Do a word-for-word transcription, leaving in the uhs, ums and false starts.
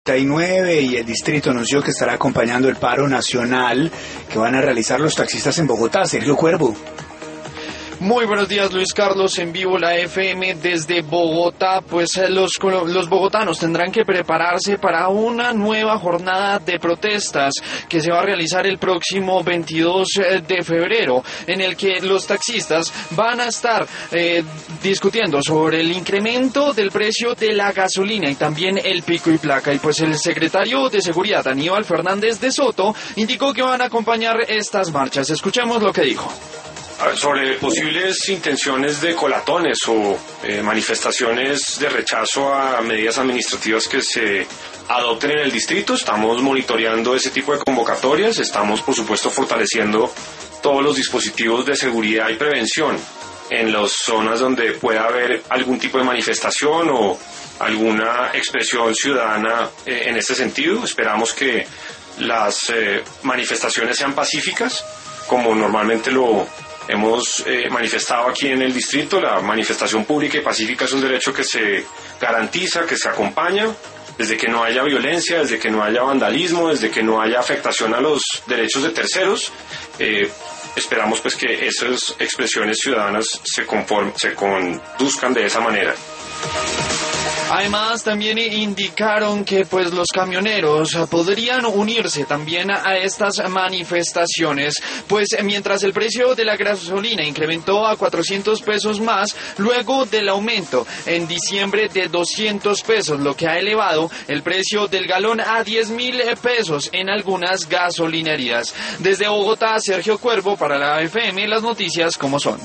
y nueve y el distrito anunció que estará acompañando el paro nacional que van a realizar los taxistas en Bogotá. Sergio Cuervo. Muy buenos días, Luis Carlos, en vivo la F M desde Bogotá. Pues los, los bogotanos tendrán que prepararse para una nueva jornada de protestas que se va a realizar el próximo veintidós de febrero, en el que los taxistas van a estar eh, discutiendo sobre el incremento del precio de la gasolina y también el pico y placa. Y pues el secretario de Seguridad, Aníbal Fernández de Soto, indicó que van a acompañar estas marchas. Escuchemos lo que dijo. Sobre posibles intenciones de colatones o eh, manifestaciones de rechazo a medidas administrativas que se adopten en el distrito, estamos monitoreando ese tipo de convocatorias, estamos por supuesto fortaleciendo todos los dispositivos de seguridad y prevención en las zonas donde pueda haber algún tipo de manifestación o alguna expresión ciudadana eh, en este sentido. Esperamos que las eh, manifestaciones sean pacíficas, como normalmente lo hemos eh, manifestado aquí en el distrito. La manifestación pública y pacífica es un derecho que se garantiza, que se acompaña, desde que no haya violencia, desde que no haya vandalismo, desde que no haya afectación a los derechos de terceros. Eh, esperamos pues que esas expresiones ciudadanas se, conform- se conduzcan de esa manera. Además, también indicaron que pues los camioneros podrían unirse también a estas manifestaciones, pues mientras el precio de la gasolina incrementó a cuatrocientos pesos más luego del aumento en diciembre de doscientos pesos, lo que ha elevado el precio del galón a diez mil pesos en algunas gasolinerías. Desde Bogotá, Sergio Cuervo para la F M, las noticias como son.